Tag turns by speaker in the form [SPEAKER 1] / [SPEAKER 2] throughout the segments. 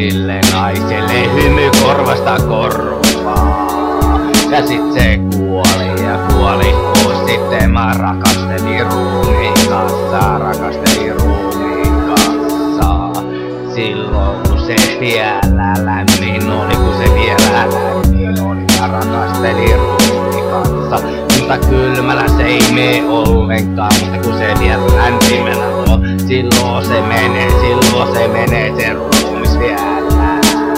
[SPEAKER 1] sille naiselle hymy korvasta korvaa. Ja sit se kuoli ja kuoli pois. Sitten mä rakastelin ruumiin kanssa, silloin kun se vielä lämmin oli, mä rakastelin ruumiin kanssa. Mutta kylmällä se ei mene ollenkaan, mutta kun se vielä lämpimänä on, silloin se menee se ruumis vielä.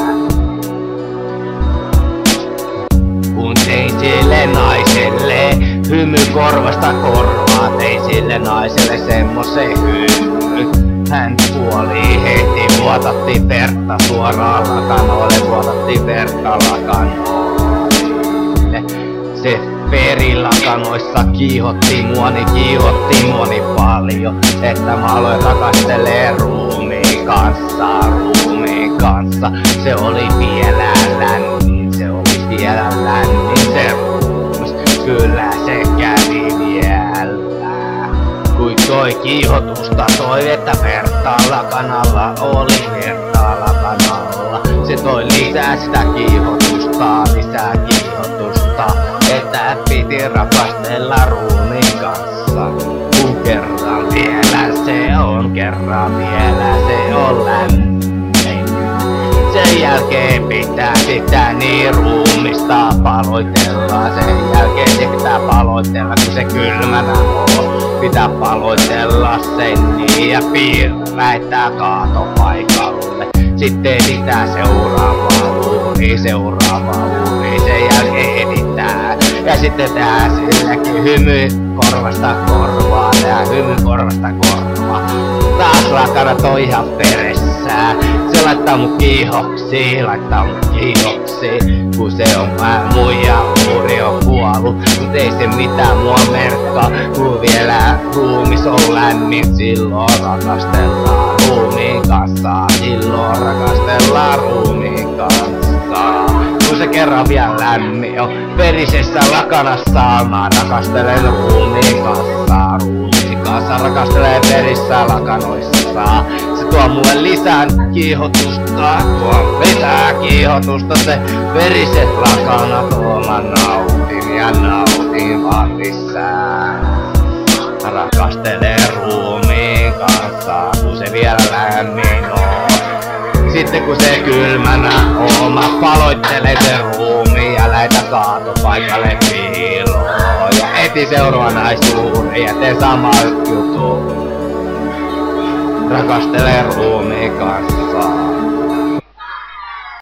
[SPEAKER 1] Kun tein sille naiselle hymy korvasta korvaa, tein sille naiselle semmosen hymy. Hän kuoli heti, vuotatti verta suoraan lakanoille. Se verilakanoissa kiihotti muoni paljon, että mä aloin rakastelee ruumiin kanssa. Se oli vielä lämmin se ruumis, kyllä se kävi vielä. Kui toi kiihotusta että vertaa lakanalla oli se toi lisää sitä kiihotusta, että piti rakastella ruumiin kanssa. Kun kerran vielä se on lämmin. Sen jälkeen pitää niin ruumista paloitella. Kun se kylmänä on. Pitää paloitella sen niin ja lähtää kaatopaikalle. Sitten pitää seuraava uuri, sen jälkeen editää. Ja sitten tää silläkin hymy korvasta korvaa. Taas lakanat on ihan peressä. Se laittaa mut kiihoksi, kun se on muija uuri on kuollut. Mut ei se mitään mua merkkaa, kun vielä ruumis on lämmin. Silloin rakastellaan ruumiin kanssa. Kun se kerran vielä lämmin on verisessä lakanassa, mä rakastelen ruumiin kanssa, rakastelen verissä lakanoissa. Se tuo mulle lisää kiihotusta, se veriset lakanat mä nautin vaan lisää. Rakastelen ruumiin kanssa, kun se vielä lämmin on. Sitten kun se kylmänä on, mä paloittelen sen ruumiin ja lähetän kaatopaikalle piiloon. Ja heti seuraa naisuuri ja teen sama juttu. Rakastelen ruumiin kanssa.